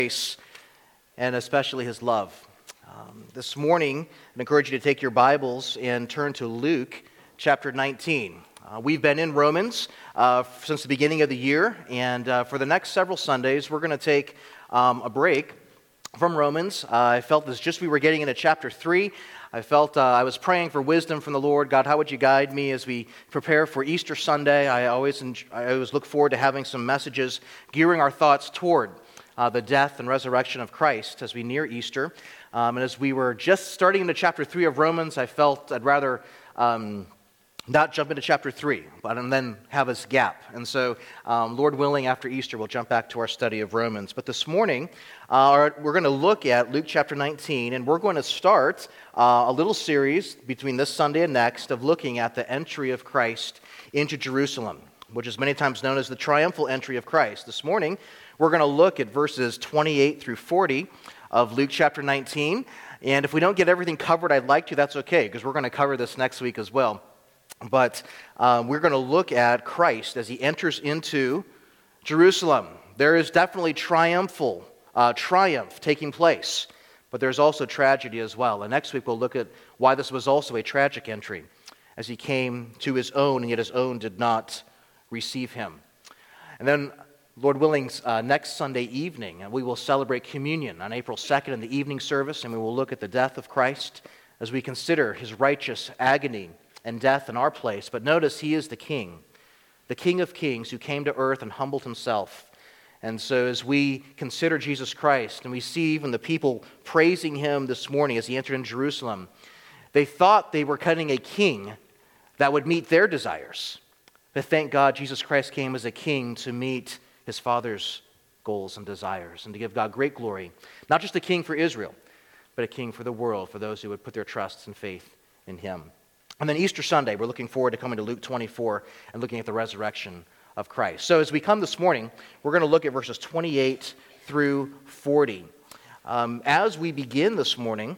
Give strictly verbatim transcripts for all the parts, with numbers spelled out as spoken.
grace, and especially his love. Um, this morning, I encourage you to take your Bibles and turn to Luke chapter nineteen. Uh, we've been in Romans uh, since the beginning of the year, and uh, for the next several Sundays, we're going to take um, a break from Romans. Uh, I felt this just we were getting into chapter three. I felt uh, I was praying for wisdom from the Lord. God, how would you guide me as we prepare for Easter Sunday? I always enjoy, I always look forward to having some messages gearing our thoughts toward uh, the death and resurrection of Christ as we near Easter. Um, and as we were just starting into chapter three of Romans, I felt I'd rather um, not jump into chapter three, but and then have this gap. And so, um, Lord willing, after Easter, we'll jump back to our study of Romans. But this morning, uh, we're going to look at Luke chapter nineteen, and we're going to start uh, a little series between this Sunday and next of looking at the entry of Christ into Jerusalem, which is many times known as the triumphal entry of Christ. This morning, we're going to look at verses twenty-eight through forty of Luke chapter nineteen. And if we don't get everything covered I'd like to, that's okay, because we're going to cover this next week as well. But um, we're going to look at Christ as he enters into Jerusalem. There is definitely triumphal uh, triumph taking place, but there's also tragedy as well. And next week we'll look at why this was also a tragic entry, as he came to his own, and yet his own did not receive him. And then, Lord willing, uh, next Sunday evening, we will celebrate communion on April second in the evening service, and we will look at the death of Christ as we consider his righteous agony and death in our place. But notice, he is the King, the King of kings who came to earth and humbled himself. And so as we consider Jesus Christ, and we see even the people praising him this morning as he entered in Jerusalem, they thought they were cutting a king that would meet their desires. But thank God Jesus Christ came as a king to meet his Father's goals and desires, and to give God great glory. Not just a king for Israel, but a king for the world, for those who would put their trusts and faith in him. And then Easter Sunday, we're looking forward to coming to Luke twenty-four and looking at the resurrection of Christ. So as we come this morning, we're going to look at verses twenty-eight through forty. Um, as we begin this morning,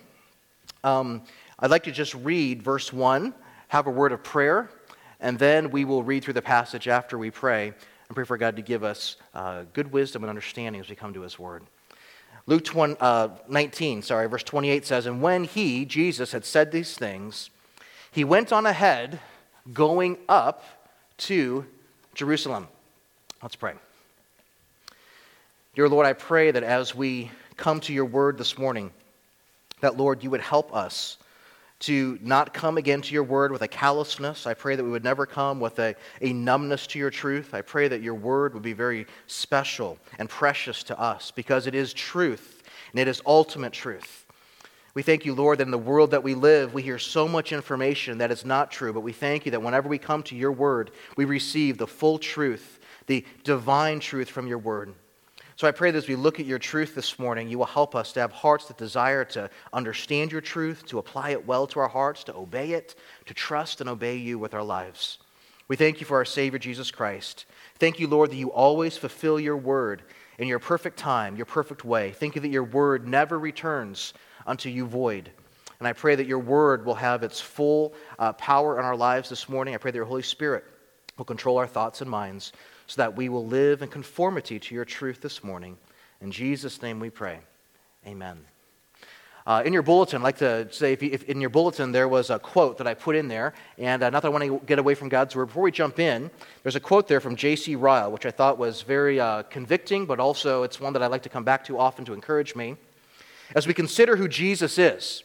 um, I'd like to just read verse one, have a word of prayer, and then we will read through the passage after we pray and pray for God to give us uh, good wisdom and understanding as we come to his word. Luke nineteen, sorry, verse twenty-eight says, "And when he, Jesus, had said these things, he went on ahead, going up to Jerusalem." Let's pray. Dear Lord, I pray that as we come to your word this morning, that, Lord, you would help us to not come again to your word with a callousness. I pray that we would never come with a, a numbness to your truth. I pray that your word would be very special and precious to us, because it is truth, and it is ultimate truth. We thank you, Lord, that in the world that we live, we hear so much information that is not true, but we thank you that whenever we come to your word, we receive the full truth, the divine truth from your word. So I pray that as we look at your truth this morning, you will help us to have hearts that desire to understand your truth, to apply it well to our hearts, to obey it, to trust and obey you with our lives. We thank you for our Savior, Jesus Christ. Thank you, Lord, that you always fulfill your word in your perfect time, your perfect way. Thank you that your word never returns unto you void. And I pray that your word will have its full uh, power in our lives this morning. I pray that your Holy Spirit will control our thoughts and minds so that we will live in conformity to your truth this morning. In Jesus' name we pray. Amen. Uh, in your bulletin, I'd like to say, if, you, if in your bulletin there was a quote that I put in there, and uh, not that I want to get away from God's word. Before we jump in, there's a quote there from J C Ryle, which I thought was very uh, convicting, but also it's one that I like to come back to often to encourage me. As we consider who Jesus is,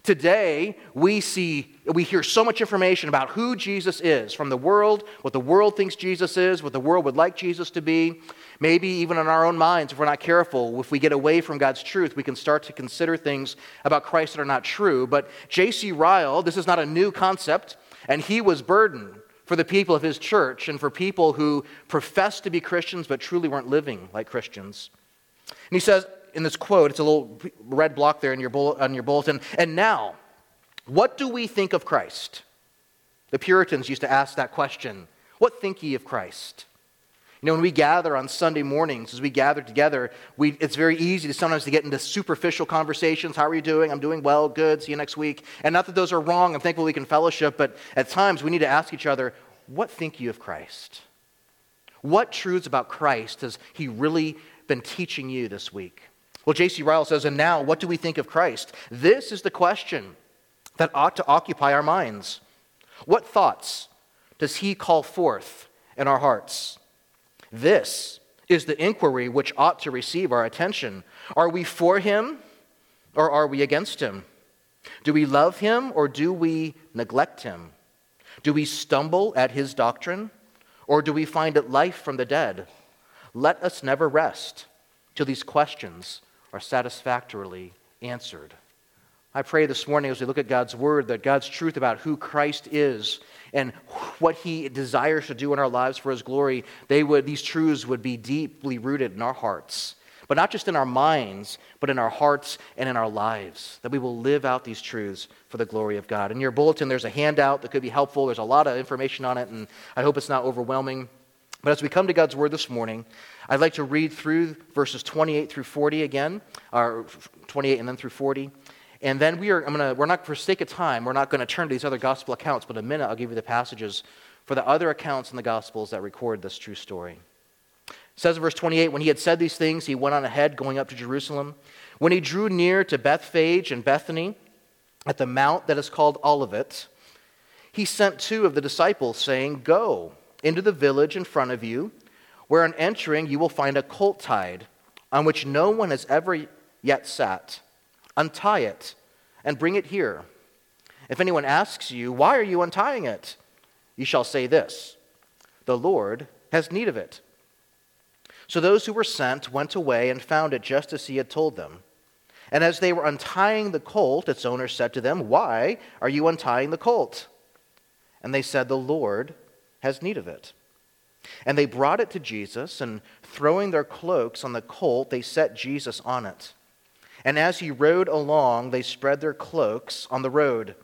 today we see, we hear so much information about who Jesus is from the world, what the world thinks Jesus is, what the world would like Jesus to be. Maybe even in our own minds, if we're not careful, if we get away from God's truth, we can start to consider things about Christ that are not true. But J C Ryle, this is not a new concept, and he was burdened for the people of his church and for people who professed to be Christians but truly weren't living like Christians. And he says, in this quote, it's a little red block there in your bull, on your bulletin. "And now, what do we think of Christ?" The Puritans used to ask that question. What think ye of Christ? You know, when we gather on Sunday mornings, as we gather together, we, it's very easy to sometimes to get into superficial conversations. How are you doing? I'm doing well, good, see you next week. And not that those are wrong, I'm thankful we can fellowship, but at times we need to ask each other, what think you of Christ? What truths about Christ has he really been teaching you this week? Well, J C Ryle says, and now, what do we think of Christ? This is the question that ought to occupy our minds. What thoughts does he call forth in our hearts? This is the inquiry which ought to receive our attention. Are we for him or are we against him? Do we love him or do we neglect him? Do we stumble at his doctrine or do we find it life from the dead? Let us never rest till these questions are satisfactorily answered. I pray this morning as we look at God's word that God's truth about who Christ is and what he desires to do in our lives for his glory, they would these truths would be deeply rooted in our hearts. But not just in our minds, but in our hearts and in our lives, that we will live out these truths for the glory of God. In your bulletin, there's a handout that could be helpful. There's a lot of information on it, and I hope it's not overwhelming. But as we come to God's word this morning, I'd like to read through verses twenty-eight through forty again, or twenty-eight and then through forty. And then we are, I'm gonna, we're not, for sake of time, we're not going to turn to these other gospel accounts, but in a minute I'll give you the passages for the other accounts in the Gospels that record this true story. It says in verse twenty-eight, when he had said these things, he went on ahead, going up to Jerusalem. When he drew near to Bethphage and Bethany, at the mount that is called Olivet, he sent two of the disciples, saying, go into the village in front of you, where on entering you will find a colt tied, on which no one has ever yet sat. Untie it and bring it here. If anyone asks you, why are you untying it? You shall say this, the Lord has need of it. So those who were sent went away and found it just as he had told them. And as they were untying the colt, its owner said to them, why are you untying the colt? And they said, the Lord has need of it. And they brought it to Jesus, and throwing their cloaks on the colt, they set Jesus on it. And as he rode along, they spread their cloaks on the road.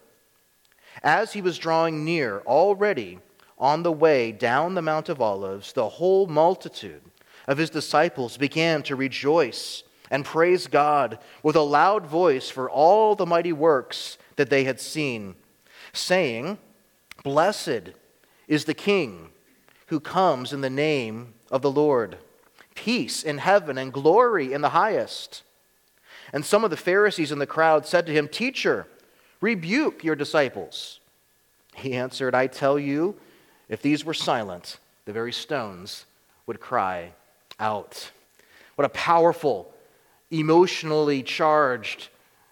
As he was drawing near, already on the way down the Mount of Olives, the whole multitude of his disciples began to rejoice and praise God with a loud voice for all the mighty works that they had seen, saying, blessed is the King who comes in the name of the Lord. Peace in heaven and glory in the highest. And some of the Pharisees in the crowd said to him, teacher, rebuke your disciples. He answered, I tell you, if these were silent, the very stones would cry out. What a powerful, emotionally charged,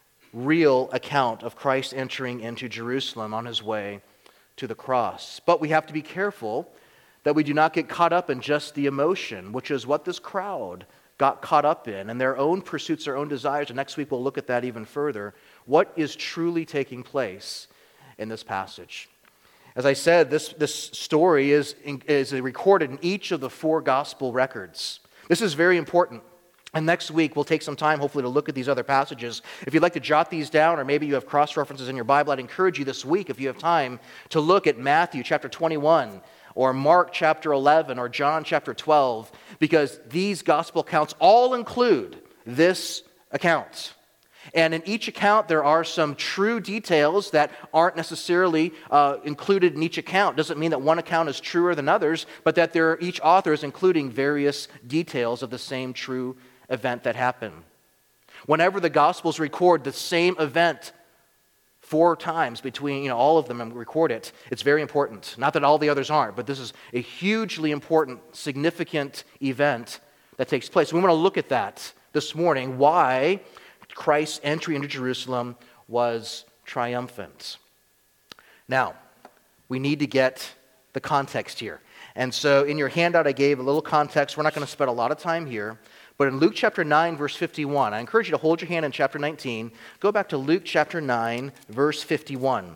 real account of Christ entering into Jerusalem on his way to the cross. But we have to be careful that we do not get caught up in just the emotion, which is what this crowd got caught up in, and their own pursuits, their own desires. And next week we'll look at that even further. What is truly taking place in this passage? As I said, this, this story is, is recorded in each of the four gospel records. This is very important. And next week we'll take some time, hopefully, to look at these other passages. If you'd like to jot these down, or maybe you have cross-references in your Bible, I'd encourage you this week, if you have time, to look at Matthew chapter twenty-one, or Mark chapter eleven, or John chapter twelve, because these gospel accounts all include this account. And in each account, there are some true details that aren't necessarily uh, included in each account. Doesn't mean that one account is truer than others, but that there are, each author is including various details of the same true event that happened. Whenever the Gospels record the same event four times between, you know, all of them and record it, it's very important. Not that all the others aren't, but this is a hugely important, significant event that takes place. We want to look at that this morning, why Christ's entry into Jerusalem was triumphant. Now, we need to get the context here. And so in your handout, I gave a little context. We're not going to spend a lot of time here. But in Luke chapter nine, verse fifty-one, I encourage you to hold your hand in chapter nineteen. Go back to Luke chapter nine, verse fifty-one.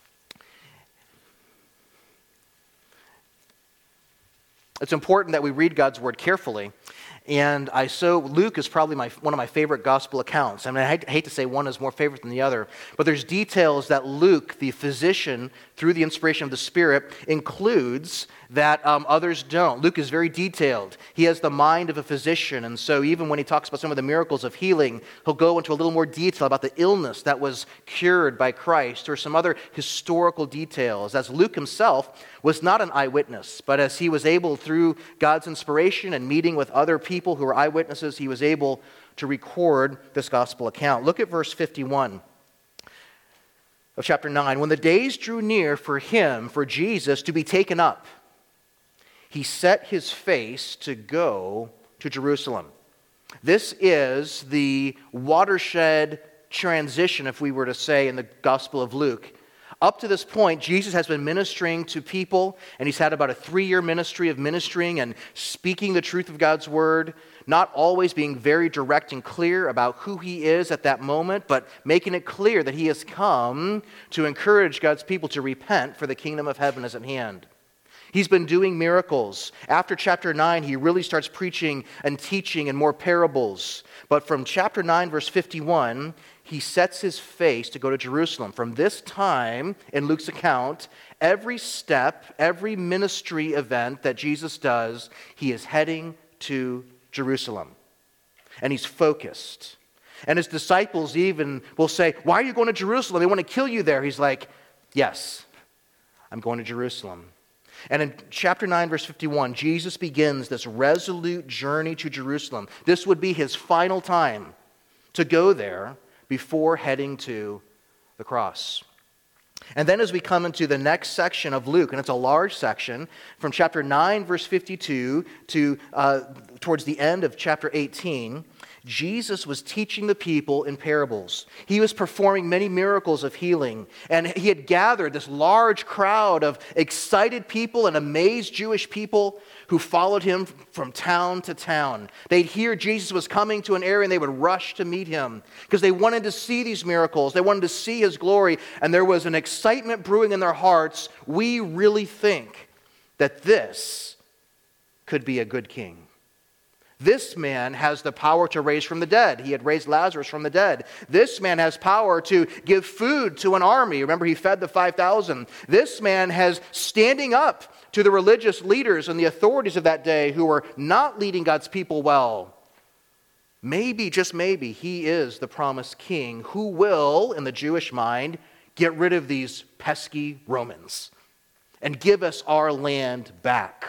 It's important that we read God's word carefully. And I so Luke is probably my, one of my favorite gospel accounts. I mean, I hate to say one is more favorite than the other, but there's details that Luke, the physician, through the inspiration of the Spirit, includes that um, others don't. Luke is very detailed. He has the mind of a physician, and so even when he talks about some of the miracles of healing, he'll go into a little more detail about the illness that was cured by Christ, or some other historical details, as Luke himself was not an eyewitness, but as he was able, through God's inspiration and meeting with other people who were eyewitnesses, he was able to record this gospel account. Look at verse fifty-one of chapter nine. When the days drew near for him, for Jesus, to be taken up, he set his face to go to Jerusalem. This is the watershed transition, if we were to say, in the Gospel of Luke. Up to this point, Jesus has been ministering to people, and he's had about a three-year ministry of ministering and speaking the truth of God's word, not always being very direct and clear about who he is at that moment, but making it clear that he has come to encourage God's people to repent, for the kingdom of heaven is at hand. He's been doing miracles. After chapter nine, he really starts preaching and teaching in more parables. But from chapter nine, verse fifty-one, he sets his face to go to Jerusalem. From this time, in Luke's account, every step, every ministry event that Jesus does, he is heading to Jerusalem. And he's focused. And his disciples even will say, "Why are you going to Jerusalem? They want to kill you there." He's like, "Yes, I'm going to Jerusalem." And in chapter nine, verse fifty-one, Jesus begins this resolute journey to Jerusalem. This would be his final time to go there before heading to the cross. And then as we come into the next section of Luke, and it's a large section, from chapter nine, verse fifty-two to uh, towards the end of chapter eighteen, Jesus was teaching the people in parables. He was performing many miracles of healing, and he had gathered this large crowd of excited people and amazed Jewish people who followed him from town to town. They'd hear Jesus was coming to an area and they would rush to meet him because they wanted to see these miracles. They wanted to see his glory, and there was an excitement brewing in their hearts. We really think that this could be a good king. This man has the power to raise from the dead. He had raised Lazarus from the dead. This man has power to give food to an army. Remember, he fed the five thousand. This man has standing up to the religious leaders and the authorities of that day who were not leading God's people well. Maybe, just maybe, he is the promised king who will, in the Jewish mind, get rid of these pesky Romans and give us our land back.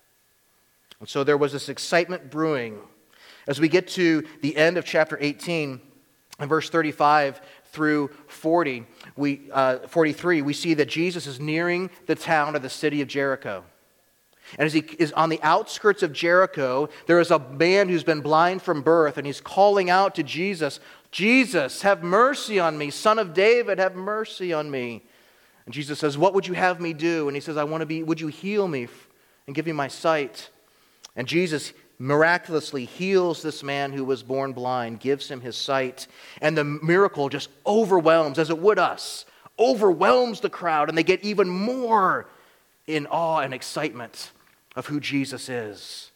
And so there was this excitement brewing. As we get to the end of chapter eighteen, in verse thirty-five through forty, we, uh, forty-three, we see that Jesus is nearing the town of the city of Jericho. And as he is on the outskirts of Jericho, there is a man who's been blind from birth, and he's calling out to Jesus, "Jesus, have mercy on me. Son of David, have mercy on me." And Jesus says, "What would you have me do?" And he says, "I want to be, would you heal me and give me my sight?" And Jesus miraculously heals this man who was born blind, gives him his sight, and the miracle just overwhelms, as it would us, overwhelms the crowd, and they get even more in awe and excitement of who Jesus is.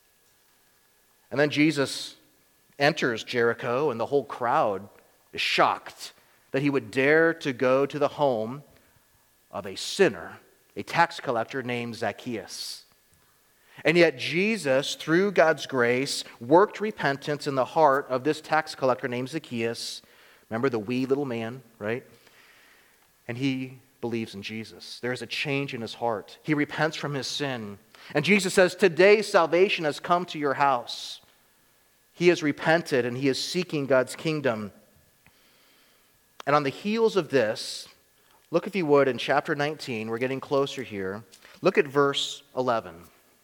And then Jesus enters Jericho, and the whole crowd is shocked that he would dare to go to the home of a sinner, a tax collector named Zacchaeus. And yet Jesus, through God's grace, worked repentance in the heart of this tax collector named Zacchaeus. Remember the wee little man, right? And he believes in Jesus. There is a change in his heart. He repents from his sin. And Jesus says, "Today salvation has come to your house." He has repented and he is seeking God's kingdom. And on the heels of this, look if you would in chapter nineteen, we're getting closer here. Look at verse eleven.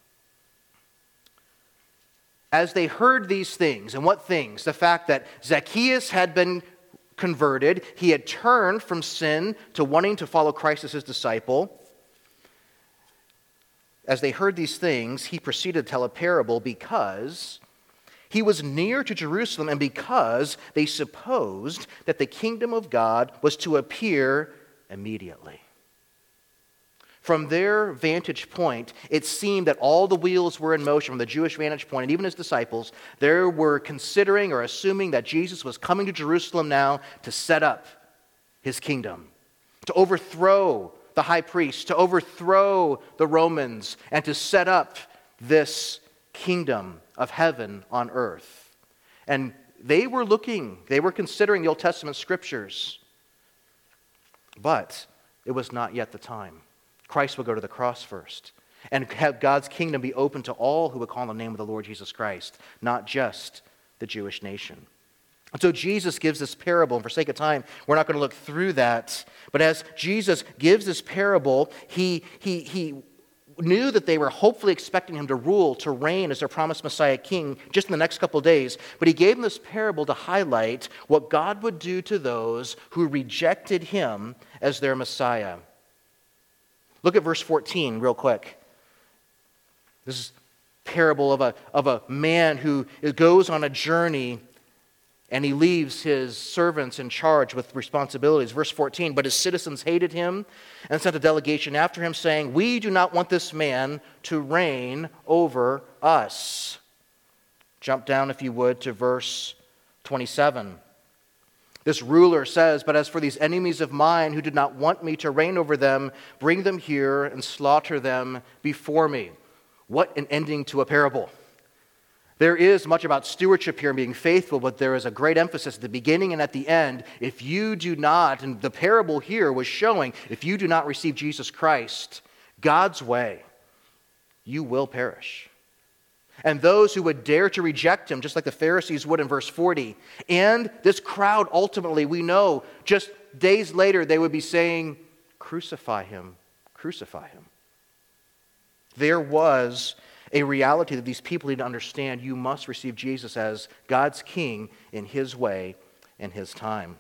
As they heard these things, and what things? The fact that Zacchaeus had been converted, he had turned from sin to wanting to follow Christ as his disciple. As they heard these things, he proceeded to tell a parable because he was near to Jerusalem and because they supposed that the kingdom of God was to appear immediately. From their vantage point, it seemed that all the wheels were in motion from the Jewish vantage point, and even his disciples, they were considering or assuming that Jesus was coming to Jerusalem now to set up his kingdom, to overthrow the high priest, to overthrow the Romans, and to set up this kingdom of heaven on earth. And they were looking, they were considering the Old Testament scriptures, but it was not yet the time. Christ would go to the cross first and have God's kingdom be open to all who would call on the name of the Lord Jesus Christ, not just the Jewish nation. And so Jesus gives this parable, and for sake of time, we're not going to look through that. But as Jesus gives this parable, he, he, he knew that they were hopefully expecting him to rule, to reign as their promised Messiah king just in the next couple of days. But he gave them this parable to highlight what God would do to those who rejected him as their Messiah. Look at verse fourteen real quick. This is a parable of a, of a man who goes on a journey and he leaves his servants in charge with responsibilities. Verse fourteen, but his citizens hated him and sent a delegation after him, saying, we do not want this man to reign over us. Jump down, if you would, to verse twenty-seven. This ruler says, but as for these enemies of mine who did not want me to reign over them, bring them here and slaughter them before me. What an ending to a parable. There is much about stewardship here and being faithful, but there is a great emphasis at the beginning and at the end. If you do not, and the parable here was showing, if you do not receive Jesus Christ, God's way, you will perish. And those who would dare to reject him, just like the Pharisees would in verse forty. And this crowd, ultimately, we know, just days later, they would be saying, crucify him, crucify him. There was a reality that these people need to understand. You must receive Jesus as God's king in his way and his time.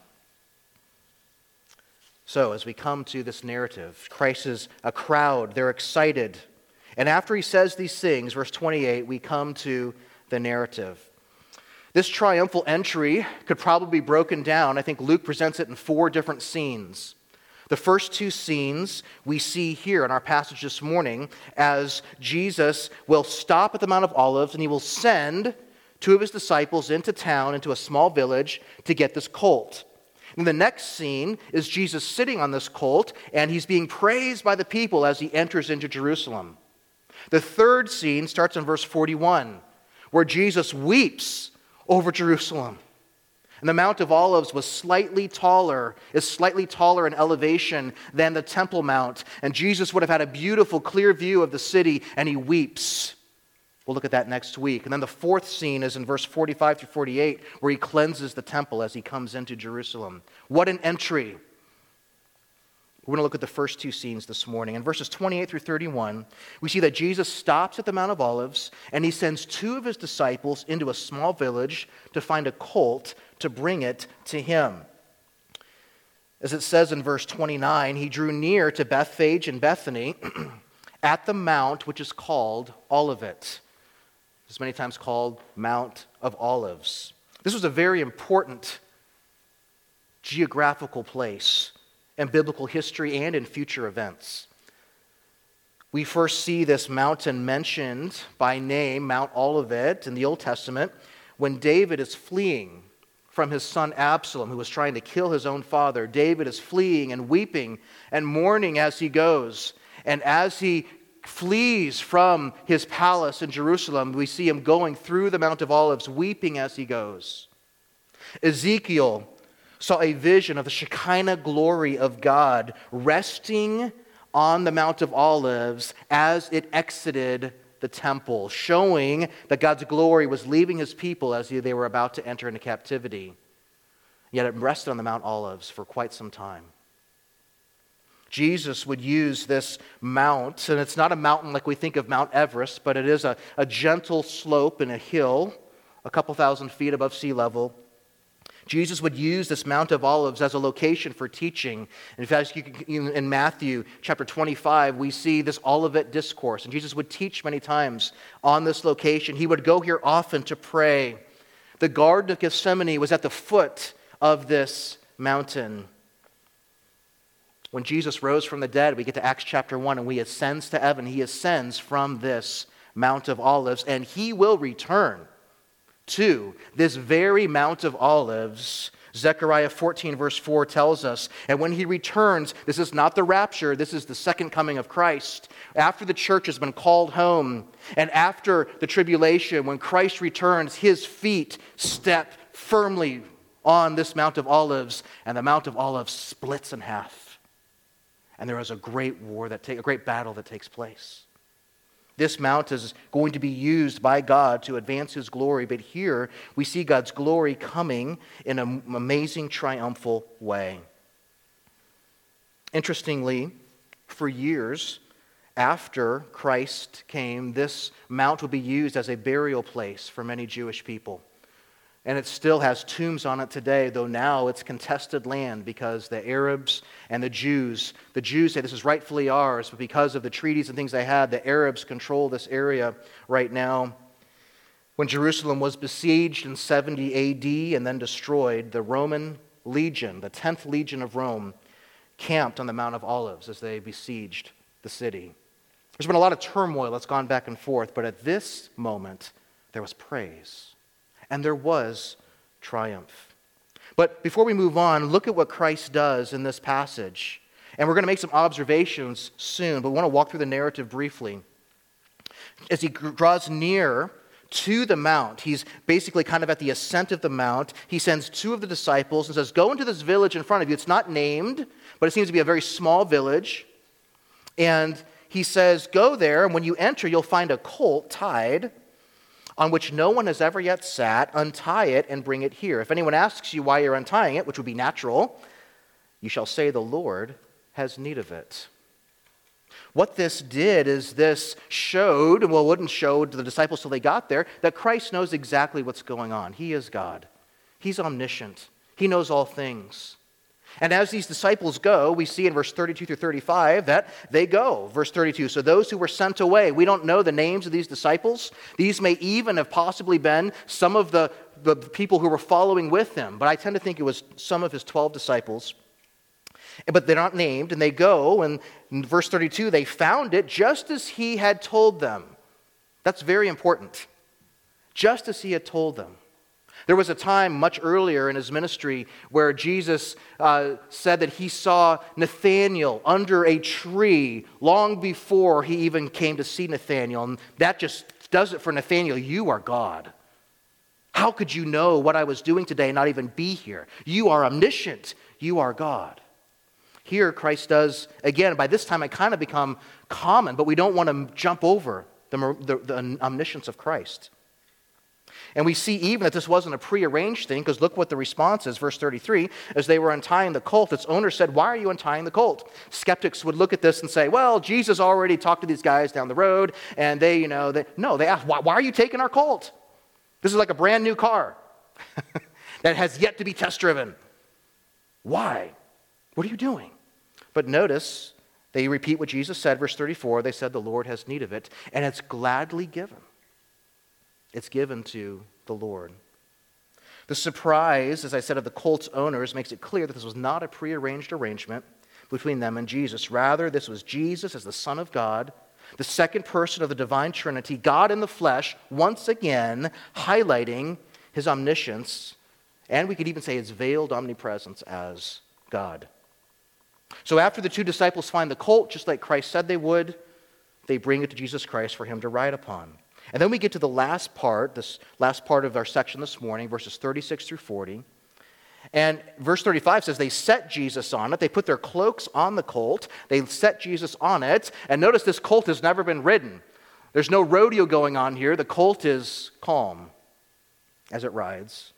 So as we come to this narrative, Christ is a crowd. They're excited. And after he says these things, verse twenty-eight, we come to the narrative. This triumphal entry could probably be broken down. I think Luke presents it in four different scenes. The first two scenes we see here in our passage this morning as Jesus will stop at the Mount of Olives and he will send two of his disciples into town, into a small village, to get this colt. And the next scene is Jesus sitting on this colt and he's being praised by the people as he enters into Jerusalem. The third scene starts in verse forty-one, where Jesus weeps over Jerusalem. And the Mount of Olives was slightly taller, is slightly taller in elevation than the Temple Mount. And Jesus would have had a beautiful, clear view of the city, and he weeps. We'll look at that next week. And then the fourth scene is in verse forty-five through forty-eight, where he cleanses the temple as he comes into Jerusalem. What an entry. We're going to look at the first two scenes this morning. In verses twenty-eight through thirty-one, we see that Jesus stops at the Mount of Olives, and he sends two of his disciples into a small village to find a colt to bring it to him. As it says in verse twenty-nine, he drew near to Bethphage and Bethany at the mount which is called Olivet. It's many times called Mount of Olives. This was a very important geographical place in biblical history and in future events. We first see this mountain mentioned by name, Mount Olivet, in the Old Testament, when David is fleeing from his son Absalom, who was trying to kill his own father. David is fleeing and weeping and mourning as he goes. And as he flees from his palace in Jerusalem, we see him going through the Mount of Olives, weeping as he goes. Ezekiel saw a vision of the Shekinah glory of God resting on the Mount of Olives as it exited the temple, showing that God's glory was leaving his people as they were about to enter into captivity. Yet it rested on the Mount Olives for quite some time. Jesus would use this mount, and it's not a mountain like we think of Mount Everest, but it is a, a gentle slope and a hill, a couple thousand feet above sea level. Jesus would use this Mount of Olives as a location for teaching. In fact, in Matthew chapter twenty-five, we see this Olivet discourse, and Jesus would teach many times on this location. He would go here often to pray. The Garden of Gethsemane was at the foot of this mountain. When Jesus rose from the dead, we get to Acts chapter one, and he ascends to heaven. He ascends from this Mount of Olives, and he will return to this very Mount of Olives. Zechariah fourteen verse four tells us, and when he returns, this is not the rapture, this is the second coming of Christ. After the church has been called home, and after the tribulation, when Christ returns, his feet step firmly on this Mount of Olives, and the Mount of Olives splits in half. And there is a great war, that ta- a great battle that takes place. This mount is going to be used by God to advance his glory, but here we see God's glory coming in an amazing, triumphal way. Interestingly, for years after Christ came, this mount would be used as a burial place for many Jewish people. And it still has tombs on it today, though now it's contested land because the Arabs and the Jews, the Jews say this is rightfully ours, but because of the treaties and things they had, the Arabs control this area right now. When Jerusalem was besieged in seventy A D and then destroyed, the Roman legion, the tenth legion of Rome, camped on the Mount of Olives as they besieged the city. There's been a lot of turmoil that's gone back and forth, but at this moment, there was praise. And there was triumph. But before we move on, look at what Christ does in this passage. And we're going to make some observations soon, but we want to walk through the narrative briefly. As he draws near to the mount, he's basically kind of at the ascent of the mount. He sends two of the disciples and says, go into this village in front of you. It's not named, but it seems to be a very small village. And he says, go there, and when you enter, you'll find a colt tied on which no one has ever yet sat. Untie it and bring it here. If anyone asks you why you're untying it, which would be natural, you shall say the Lord has need of it. What this did is this showed, well, it wouldn't show to the disciples till they got there, that Christ knows exactly what's going on. He is God. He's omniscient. He knows all things. And as these disciples go, we see in verse thirty-two through thirty-five that they go. Verse thirty-two, so those who were sent away, we don't know the names of these disciples. These may even have possibly been some of the, the people who were following with him, but I tend to think it was some of his twelve disciples. But they're not named, and they go, and in verse thirty-two, they found it just as he had told them. That's very important. Just as he had told them. There was a time much earlier in his ministry where Jesus uh, said that he saw Nathanael under a tree long before he even came to see Nathanael. And that just does it for Nathanael. You are God. How could you know what I was doing today and not even be here? You are omniscient. You are God. Here Christ does, again, by this time it kind of become common, but we don't want to jump over the, the, the omniscience of Christ. And we see even that this wasn't a prearranged thing, because look what the response is, verse thirty-three. As they were untying the colt, its owner said, why are you untying the colt? Skeptics would look at this and say, well, Jesus already talked to these guys down the road, and they, you know, they, no, they asked, why, why are you taking our colt? This is like a brand new car that has yet to be test driven. Why? What are you doing? But notice, they repeat what Jesus said, verse thirty-four. They said, the Lord has need of it, and it's gladly given. It's given to the Lord. The surprise, as I said, of the colt's owners makes it clear that this was not a prearranged arrangement between them and Jesus. Rather, this was Jesus as the Son of God, the second person of the divine Trinity, God in the flesh, once again highlighting his omniscience, and we could even say his veiled omnipresence as God. So after the two disciples find the colt, just like Christ said they would, they bring it to Jesus Christ for him to ride upon. And then we get to the last part, this last part of our section this morning, verses thirty-six through forty. And verse thirty-five says they set Jesus on it. They put their cloaks on the colt. They set Jesus on it. And notice this colt has never been ridden. There's no rodeo going on here. The colt is calm as it rides.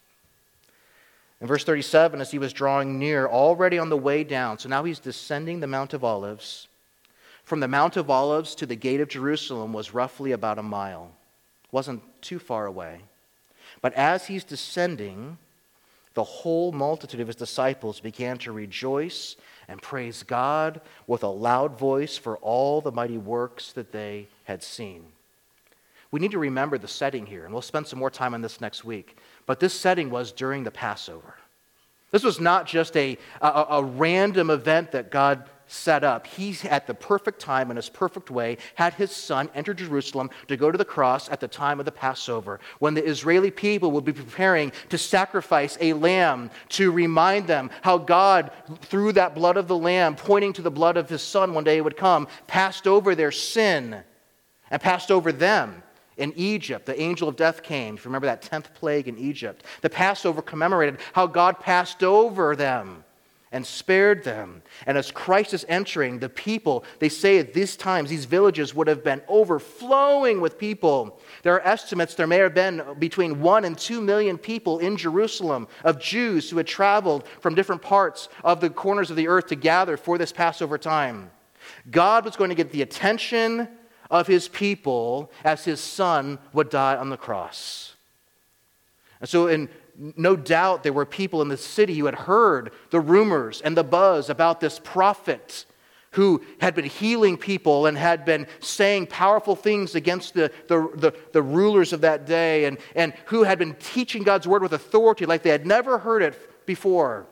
In verse thirty-seven, as he was drawing near, already on the way down, so now he's descending the Mount of Olives. From the Mount of Olives to the gate of Jerusalem was roughly about a mile. It wasn't too far away. But as he's descending, the whole multitude of his disciples began to rejoice and praise God with a loud voice for all the mighty works that they had seen. We need to remember the setting here, and we'll spend some more time on this next week. But this setting was during the Passover. This was not just a, a, a random event that God set up. He, at the perfect time, in his perfect way, had his son enter Jerusalem to go to the cross at the time of the Passover, when the Israeli people would be preparing to sacrifice a lamb to remind them how God, through that blood of the lamb, pointing to the blood of his son one day would come, passed over their sin and passed over them. In Egypt, the angel of death came. If you remember that tenth plague in Egypt, the Passover commemorated how God passed over them and spared them. And as Christ is entering, the people, they say at these times, these villages would have been overflowing with people. There are estimates there may have been between one and two million people in Jerusalem of Jews who had traveled from different parts of the corners of the earth to gather for this Passover time. God was going to get the attention of his people as his son would die on the cross. And so in no doubt there were people in the city who had heard the rumors and the buzz about this prophet who had been healing people and had been saying powerful things against the, the, the, the rulers of that day, and, and who had been teaching God's word with authority like they had never heard it before.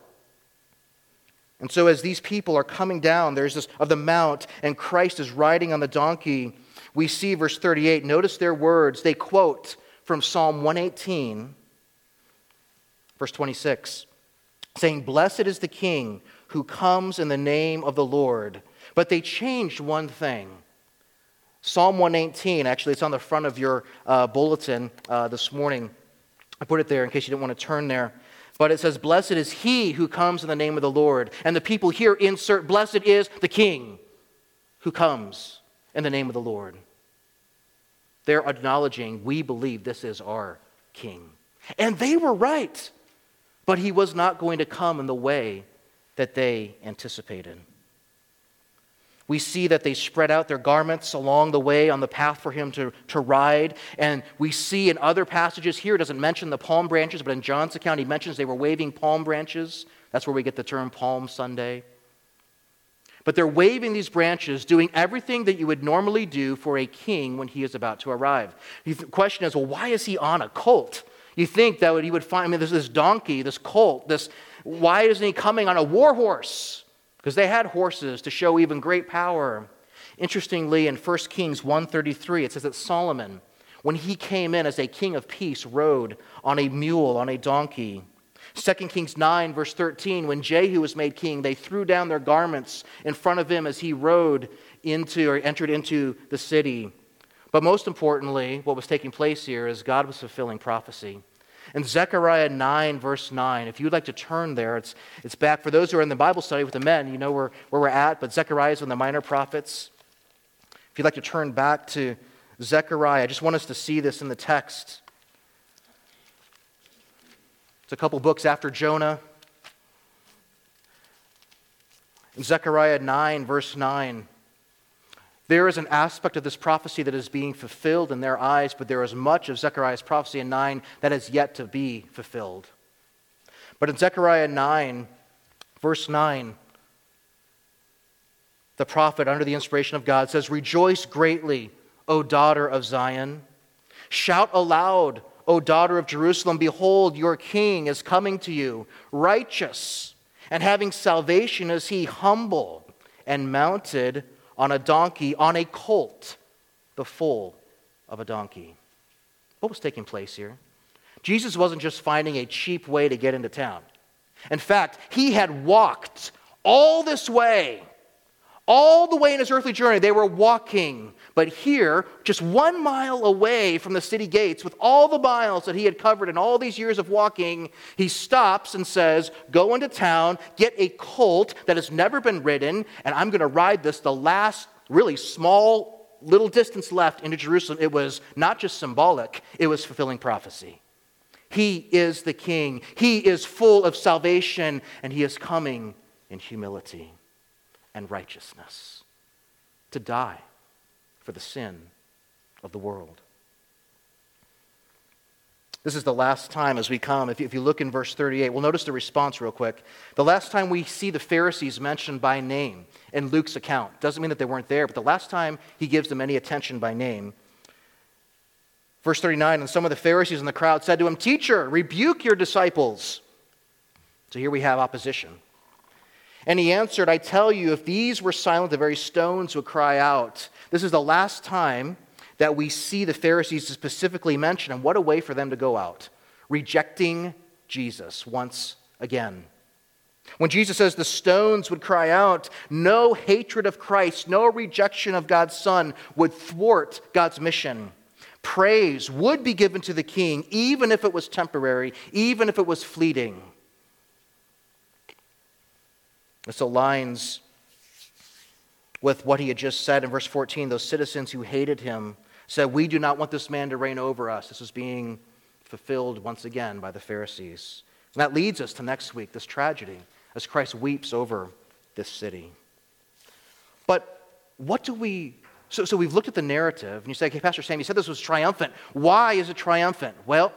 And so as these people are coming down, there's this of the mount, and Christ is riding on the donkey, we see verse thirty-eight. Notice their words. They quote from Psalm one eighteen, verse twenty-six, saying, "Blessed is the King who comes in the name of the Lord." But they changed one thing. Psalm one eighteen, actually, it's on the front of your uh, bulletin uh, this morning. I put it there in case you didn't want to turn there. But it says, "Blessed is he who comes in the name of the Lord." And the people here insert, "Blessed is the King who comes in the name of the Lord." They're acknowledging, we believe this is our King. And they were right. But he was not going to come in the way that they anticipated. We see that they spread out their garments along the way on the path for him to, to ride. And we see in other passages here, it doesn't mention the palm branches, but in John's account he mentions they were waving palm branches. That's where we get the term Palm Sunday. But they're waving these branches, doing everything that you would normally do for a king when he is about to arrive. The question is, well, why is he on a colt? You think that he would find, I mean, there's this donkey, this colt, this, why isn't he coming on a war horse? Because they had horses to show even great power. Interestingly, in First Kings one thirty-three, it says that Solomon, when he came in as a king of peace, rode on a mule, on a donkey. Second Kings nine, verse thirteen, when Jehu was made king, they threw down their garments in front of him as he rode into or entered into the city. But most importantly, what was taking place here is God was fulfilling prophecy. In Zechariah nine, verse nine, if you'd like to turn there, it's, it's back. For those who are in the Bible study with the men, you know where, where we're at, but Zechariah is one of the minor prophets. If you'd like to turn back to Zechariah, I just want us to see this in the text. It's a couple books after Jonah. In Zechariah nine, verse nine, there is an aspect of this prophecy that is being fulfilled in their eyes, but there is much of Zechariah's prophecy in nine that is yet to be fulfilled. But in Zechariah nine, verse nine, the prophet, under the inspiration of God, says, "Rejoice greatly, O daughter of Zion. Shout aloud, O daughter of Jerusalem. Behold, your king is coming to you, righteous, and having salvation is he, humble, and mounted on a donkey, on a colt, the foal of a donkey." What was taking place here? Jesus wasn't just finding a cheap way to get into town. In fact, he had walked all this way, all the way in his earthly journey. They were walking. But here, just one mile away from the city gates, with all the miles that he had covered in all these years of walking, he stops and says, "Go into town, get a colt that has never been ridden, and I'm going to ride this the last really small little distance left into Jerusalem." It was not just symbolic, it was fulfilling prophecy. He is the king. He is full of salvation, and he is coming in humility and righteousness to die for the sin of the world. This is the last time as we come, if you, if you look in verse thirty-eight, we'll notice the response real quick. The last time we see the Pharisees mentioned by name in Luke's account, doesn't mean that they weren't there, but the last time he gives them any attention by name. Verse thirty-nine, "And some of the Pharisees in the crowd said to him, 'Teacher, rebuke your disciples.'" So here we have opposition. "And he answered, 'I tell you, if these were silent, the very stones would cry out.'" This is the last time that we see the Pharisees specifically mentioned, and what a way for them to go out, rejecting Jesus once again. When Jesus says the stones would cry out, no hatred of Christ, no rejection of God's Son would thwart God's mission. Praise would be given to the King, even if it was temporary, even if it was fleeting. This aligns with what he had just said in verse fourteen. Those citizens who hated him said, "We do not want this man to reign over us." This is being fulfilled once again by the Pharisees. And that leads us to next week, this tragedy, as Christ weeps over this city. But what do we... So, so we've looked at the narrative, and you say, "Okay, Pastor Sam, you said this was triumphant. Why is it triumphant?" Well,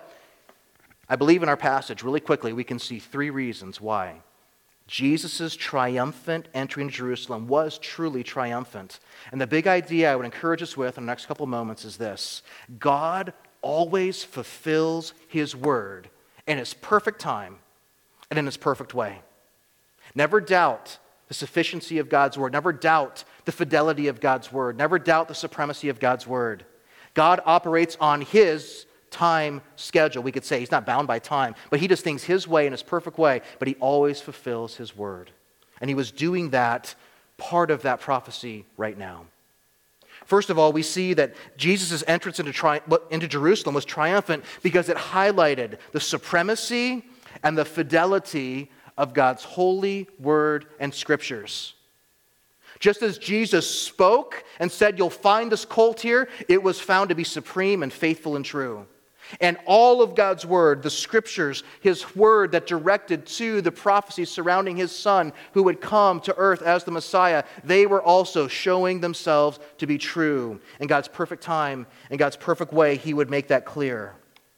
I believe in our passage, really quickly, we can see three reasons why Jesus' triumphant entry into Jerusalem was truly triumphant. And the big idea I would encourage us with in the next couple moments is this: God always fulfills his word in his perfect time and in his perfect way. Never doubt the sufficiency of God's word. Never doubt the fidelity of God's word. Never doubt the supremacy of God's word. God operates on his time schedule. We could say he's not bound by time, but he does things his way in his perfect way, but he always fulfills his word. And he was doing that, part of that prophecy right now. First of all, we see that Jesus' entrance into, tri- into Jerusalem was triumphant because it highlighted the supremacy and the fidelity of God's holy word and scriptures. Just as Jesus spoke and said, "You'll find this colt here," it was found to be supreme and faithful and true. And all of God's word, the scriptures, his word that directed to the prophecies surrounding his son who would come to earth as the Messiah, they were also showing themselves to be true. In God's perfect time, in God's perfect way, he would make that clear.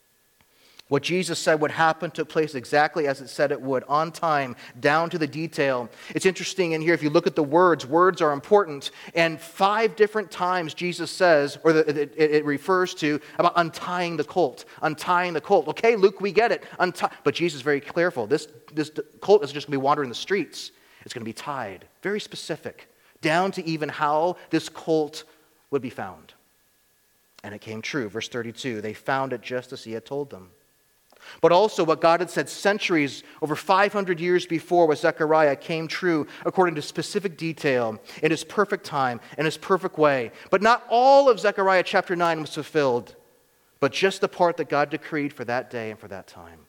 What Jesus said would happen took place exactly as it said it would, on time, down to the detail. It's interesting in here, if you look at the words, words are important. And five different times Jesus says, or the, it, it refers to, about untying the colt. Untying the colt. Okay, Luke, we get it. Untie. But Jesus is very careful. This, this colt isn't just going to be wandering the streets. It's going to be tied. Very specific. Down to even how this colt would be found. And it came true. Verse thirty-two, they found it just as he had told them. But also what God had said centuries, over five hundred years before with Zechariah, came true according to specific detail, in his perfect time, in his perfect way. But not all of Zechariah chapter nine was fulfilled, but just the part that God decreed for that day and for that time.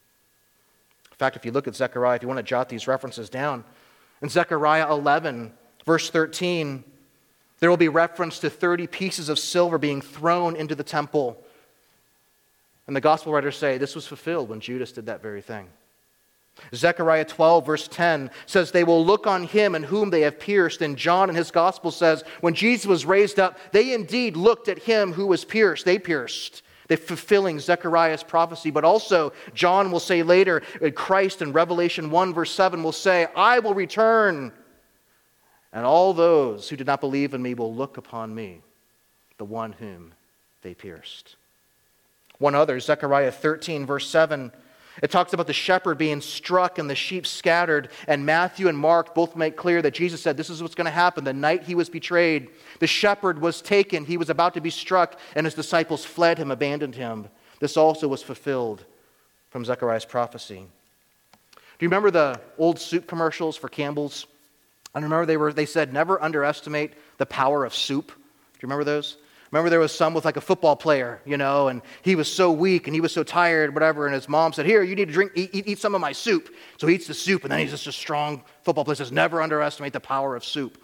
In fact, if you look at Zechariah, if you want to jot these references down, in Zechariah eleven, verse thirteen, there will be reference to thirty pieces of silver being thrown into the temple. And the gospel writers say this was fulfilled when Judas did that very thing. Zechariah twelve, verse ten says, "They will look on him in whom they have pierced." And John in his gospel says, when Jesus was raised up, they indeed looked at him who was pierced. They pierced. They're fulfilling Zechariah's prophecy. But also, John will say later, Christ in Revelation one, verse seven will say, "I will return, and all those who did not believe in me will look upon me, the one whom they pierced." One other, Zechariah thirteen, verse seven, it talks about the shepherd being struck and the sheep scattered. And Matthew and Mark both make clear that Jesus said this is what's going to happen. The night he was betrayed, the shepherd was taken. He was about to be struck, and his disciples fled him, abandoned him. This also was fulfilled from Zechariah's prophecy. Do you remember the old soup commercials for Campbell's? I remember they were. They said, "Never underestimate the power of soup." Do you remember those? Remember there was some with like a football player, you know, and he was so weak and he was so tired, whatever, and his mom said, "Here, you need to drink, eat, eat some of my soup." So he eats the soup, and then he's just a strong football player. Says, never underestimate the power of soup.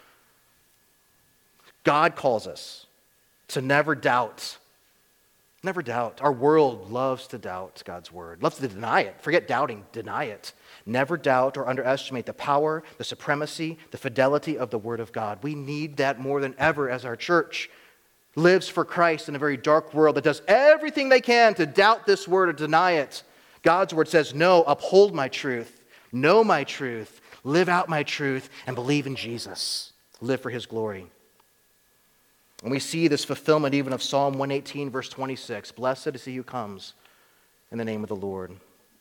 God calls us to never doubt. Never doubt. Our world loves to doubt God's word, loves to deny it. Forget doubting, deny it. Never doubt or underestimate the power, the supremacy, the fidelity of the word of God. We need that more than ever as our church lives for Christ in a very dark world that does everything they can to doubt this word or deny it. God's word says, no, uphold my truth, know my truth, live out my truth, and believe in Jesus. Live for his glory. And we see this fulfillment even of Psalm one eighteen, verse twenty-six. Blessed is he who comes in the name of the Lord.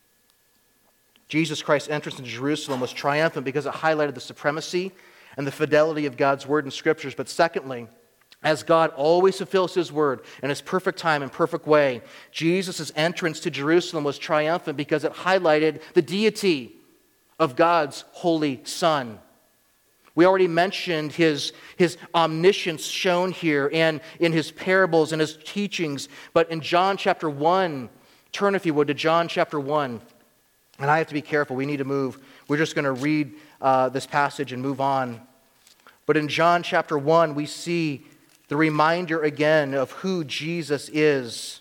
Jesus Christ's entrance into Jerusalem was triumphant because it highlighted the supremacy and the fidelity of God's word and scriptures. But secondly, as God always fulfills his word in his perfect time and perfect way, Jesus' entrance to Jerusalem was triumphant because it highlighted the deity of God's holy Son. We already mentioned his, his omniscience shown here and in his parables and his teachings. But in John chapter one, turn if you would to John chapter one. And I have to be careful. We need to move. We're just going to read uh, this passage and move on. But in John chapter one, we see the reminder again of who Jesus is.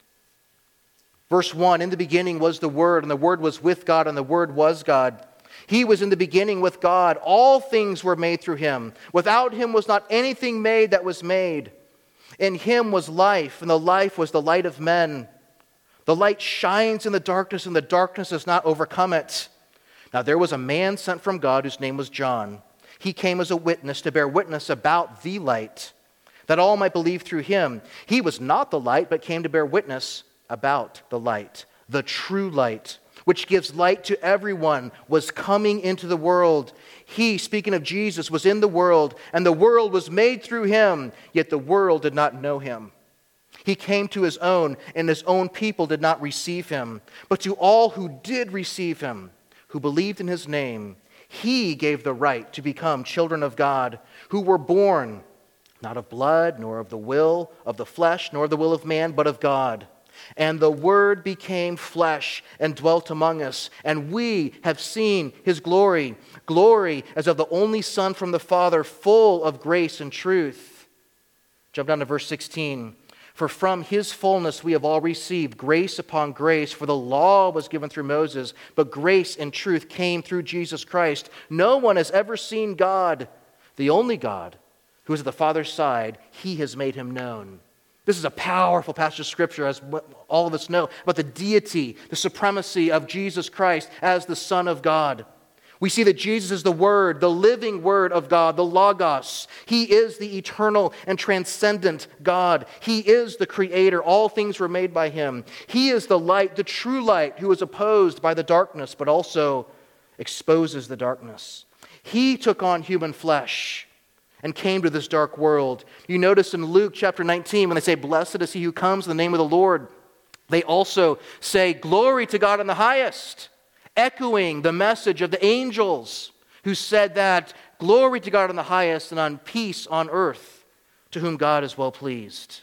Verse one, in the beginning was the Word, and the Word was with God, and the Word was God. He was in the beginning with God. All things were made through Him. Without Him was not anything made that was made. In Him was life, and the life was the light of men. The light shines in the darkness, and the darkness has not overcome it. Now there was a man sent from God whose name was John. He came as a witness to bear witness about the light, that all might believe through him. He was not the light, but came to bear witness about the light. The true light, which gives light to everyone, was coming into the world. He, speaking of Jesus, was in the world, and the world was made through him, yet the world did not know him. He came to his own, and his own people did not receive him. But to all who did receive him, who believed in his name, he gave the right to become children of God, who were born not of blood, nor of the will of the flesh, nor of the will of man, but of God. And the Word became flesh and dwelt among us, and we have seen his glory, glory as of the only Son from the Father, full of grace and truth. Jump down to verse sixteen. For from his fullness we have all received grace upon grace, for the law was given through Moses, but grace and truth came through Jesus Christ. No one has ever seen God, the only God, who is at the Father's side. He has made him known. This is a powerful passage of Scripture, as all of us know, about the deity, the supremacy of Jesus Christ as the Son of God. We see that Jesus is the Word, the living Word of God, the Logos. He is the eternal and transcendent God. He is the Creator. All things were made by Him. He is the light, the true light, who is opposed by the darkness, but also exposes the darkness. He took on human flesh and came to this dark world. You notice in Luke chapter nineteen, when they say, "Blessed is he who comes in the name of the Lord," they also say, "Glory to God in the highest," echoing the message of the angels who said that, "Glory to God in the highest, and on peace on earth, to whom God is well pleased."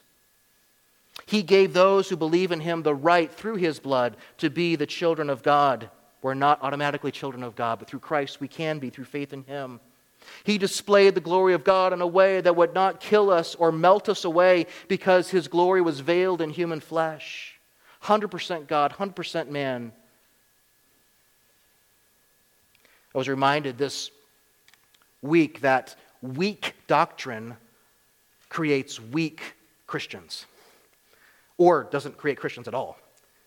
He gave those who believe in him the right through his blood to be the children of God. We're not automatically children of God, but through Christ we can be through faith in him. He displayed the glory of God in a way that would not kill us or melt us away, because his glory was veiled in human flesh. one hundred percent God, one hundred percent man. I was reminded this week that weak doctrine creates weak Christians, or doesn't create Christians at all.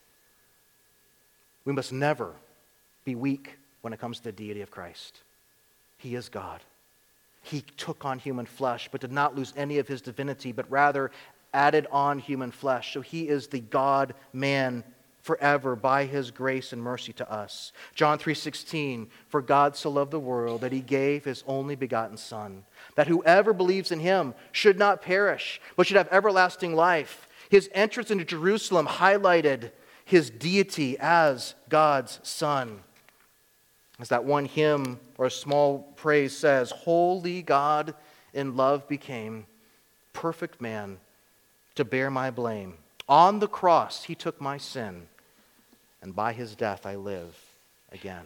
We must never be weak when it comes to the deity of Christ. He is God. He took on human flesh, but did not lose any of his divinity, but rather added on human flesh. So he is the God-man forever by his grace and mercy to us. John three sixteen, "For God so loved the world that he gave his only begotten Son, that whoever believes in him should not perish, but should have everlasting life." His entrance into Jerusalem highlighted his deity as God's Son. As that one hymn or a small praise says, "Holy God in love became perfect man to bear my blame. On the cross he took my sin, and by his death I live again."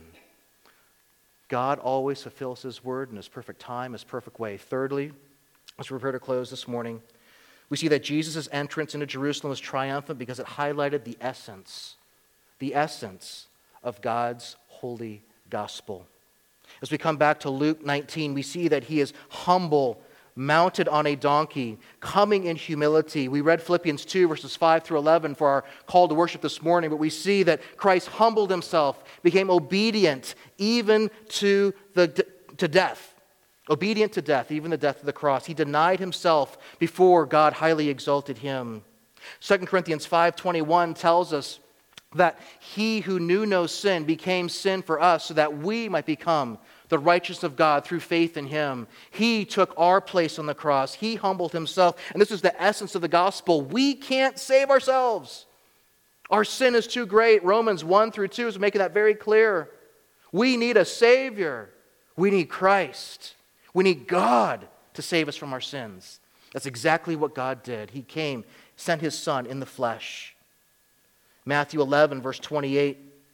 God always fulfills his word in his perfect time, his perfect way. Thirdly, as we prepare to close this morning, we see that Jesus' entrance into Jerusalem was triumphant because it highlighted the essence, the essence of God's holy gospel. As we come back to Luke nineteen, we see that he is humble, mounted on a donkey, coming in humility. We read Philippians two, verses five through eleven for our call to worship this morning, but we see that Christ humbled himself, became obedient even to, the, to death. Obedient to death, even the death of the cross. He denied himself before God highly exalted him. Second Corinthians five twenty-one tells us that he who knew no sin became sin for us so that we might become the righteousness of God through faith in him. He took our place on the cross. He humbled himself. And this is the essence of the gospel. We can't save ourselves. Our sin is too great. Romans one through two is making that very clear. We need a Savior. We need Christ. We need God to save us from our sins. That's exactly what God did. He came, sent his Son in the flesh. Matthew eleven, verse twenty-eight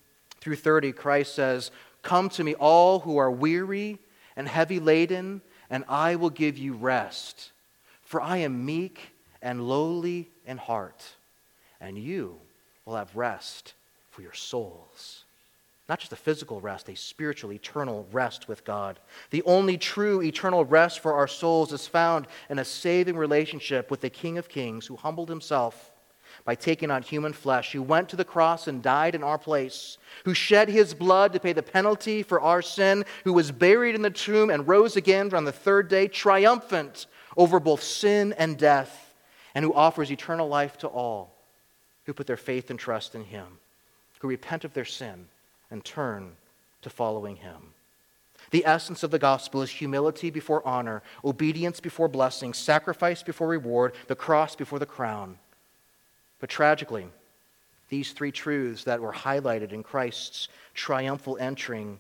through thirty, Christ says, "Come to me all who are weary and heavy laden, and I will give you rest. For I am meek and lowly in heart, and you will have rest for your souls." Not just a physical rest, a spiritual, eternal rest with God. The only true eternal rest for our souls is found in a saving relationship with the King of Kings, who humbled himself by taking on human flesh, who went to the cross and died in our place, who shed his blood to pay the penalty for our sin, who was buried in the tomb and rose again on the third day, triumphant over both sin and death, and who offers eternal life to all who put their faith and trust in him, who repent of their sin and turn to following him. The essence of the gospel is humility before honor, obedience before blessing, sacrifice before reward, the cross before the crown. But tragically, these three truths that were highlighted in Christ's triumphal entering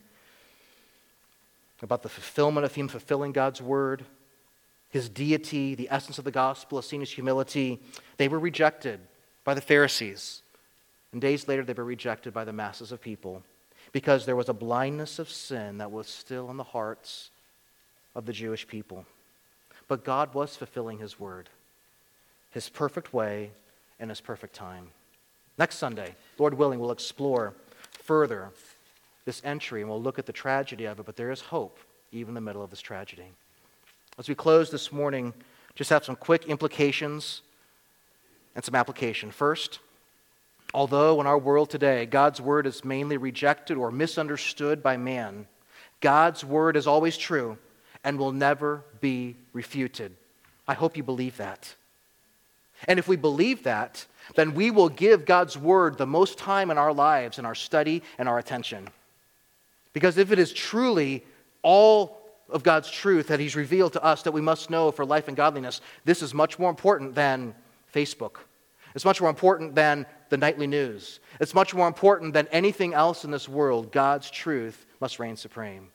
about the fulfillment of him fulfilling God's word, his deity, the essence of the gospel is seen as humility, they were rejected by the Pharisees. And days later, they were rejected by the masses of people, because there was a blindness of sin that was still in the hearts of the Jewish people. But God was fulfilling his word, his perfect way, and his perfect time. Next Sunday, Lord willing, we'll explore further this entry, and we'll look at the tragedy of it, but there is hope even in the middle of this tragedy. As we close this morning, just have some quick implications and some application. First, although in our world today, God's word is mainly rejected or misunderstood by man, God's word is always true and will never be refuted. I hope you believe that. And if we believe that, then we will give God's word the most time in our lives, in our study, and our attention. Because if it is truly all of God's truth that he's revealed to us that we must know for life and godliness, this is much more important than Facebook. It's much more important than the nightly news. It's much more important than anything else in this world. God's truth must reign supreme.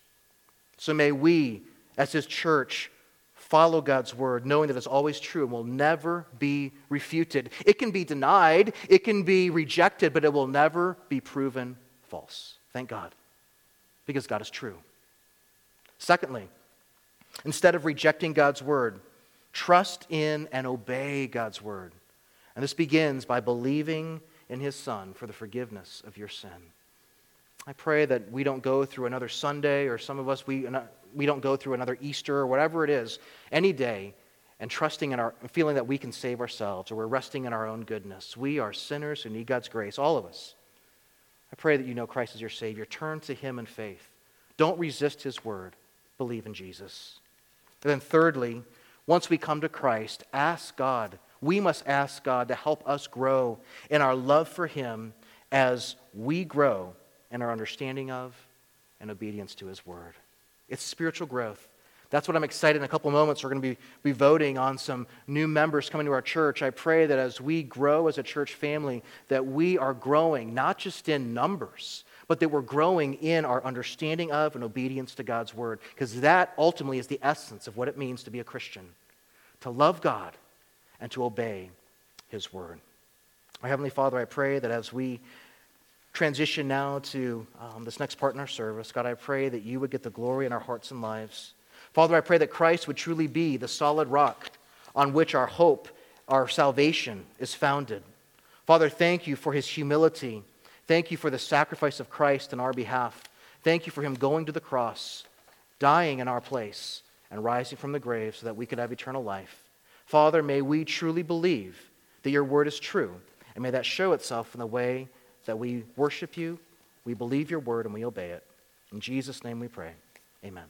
So may we, as his church, follow God's word, knowing that it's always true and will never be refuted. It can be denied, it can be rejected, but it will never be proven false. Thank God, because God is true. Secondly, instead of rejecting God's word, trust in and obey God's word. And this begins by believing in his Son for the forgiveness of your sin. I pray that we don't go through another Sunday, or some of us, we, we don't go through another Easter, or whatever it is, any day, and trusting in our, feeling that we can save ourselves, or we're resting in our own goodness. We are sinners who need God's grace, all of us. I pray that you know Christ as your Savior. Turn to him in faith. Don't resist his word. Believe in Jesus. And then thirdly, once we come to Christ, ask God. We must ask God to help us grow in our love for him as we grow in our understanding of and obedience to his word. It's spiritual growth. That's what I'm excited. In a couple moments, we're going to be, be voting on some new members coming to our church. I pray that as we grow as a church family, that we are growing not just in numbers, but that we're growing in our understanding of and obedience to God's word, because that ultimately is the essence of what it means to be a Christian, to love God and to obey his word. Our Heavenly Father, I pray that as we transition now to um, this next part in our service, God, I pray that you would get the glory in our hearts and lives. Father, I pray that Christ would truly be the solid rock on which our hope, our salvation is founded. Father, thank you for his humility. Thank you for the sacrifice of Christ in our behalf. Thank you for him going to the cross, dying in our place, and rising from the grave so that we could have eternal life. Father, may we truly believe that your word is true, and may that show itself in the way that we worship you, we believe your word, and we obey it. In Jesus' name we pray. Amen.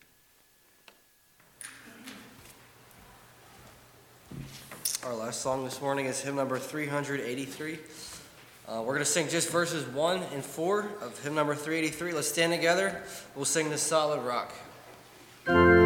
Our last song this morning is hymn number three eighty-three. Uh, we're going to sing just verses one and four of hymn number three eighty-three. Let's stand together. We'll sing "The Solid Rock."